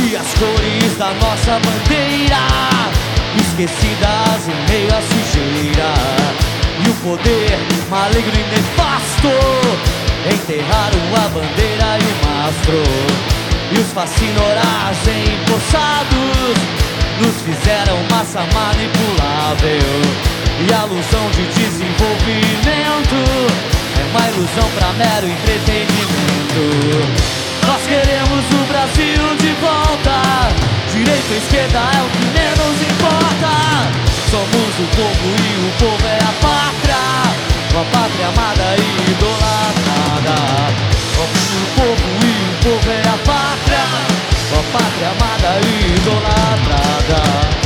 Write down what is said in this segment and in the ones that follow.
E as cores da nossa bandeira esquecidas em meio à sujeira. E o poder maligno e nefasto enterraram a bandeira e o mastro. E os fascinoras empossados nos fizeram massa manipulável. E a ilusão de desenvolvimento é uma ilusão pra mero entretenimento. Nós queremos o Brasil de volta. Direita ou esquerda é o que menos importa. Somos o povo e o povo é a pátria, uma pátria amada e idolatrada. Somos o povo e o povo é a pátria, uma pátria amada e idolatrada.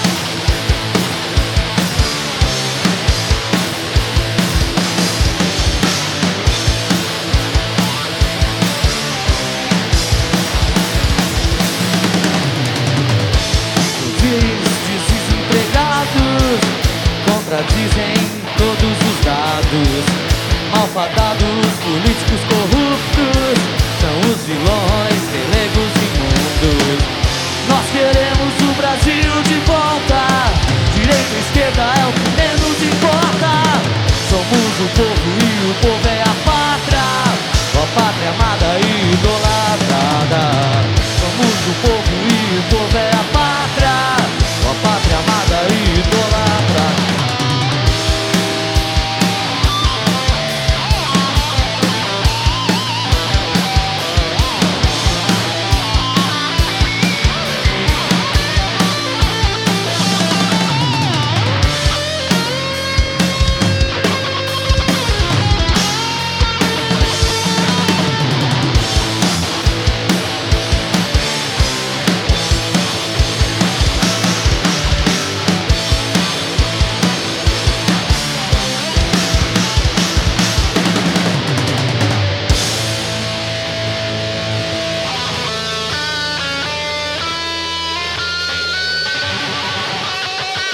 Contradizem todos os dados. Malfadados, políticos corruptos são os vilões, pelegos imundos. Nós queremos o Brasil de volta. Direita ou esquerda é o que menos importa. Somos o povo e o povo é a pátria, a pátria amada e idolatrada. Somos o povo e o povo é a pátria, a pátria amada e idolatrada.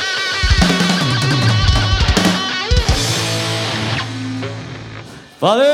Valeu!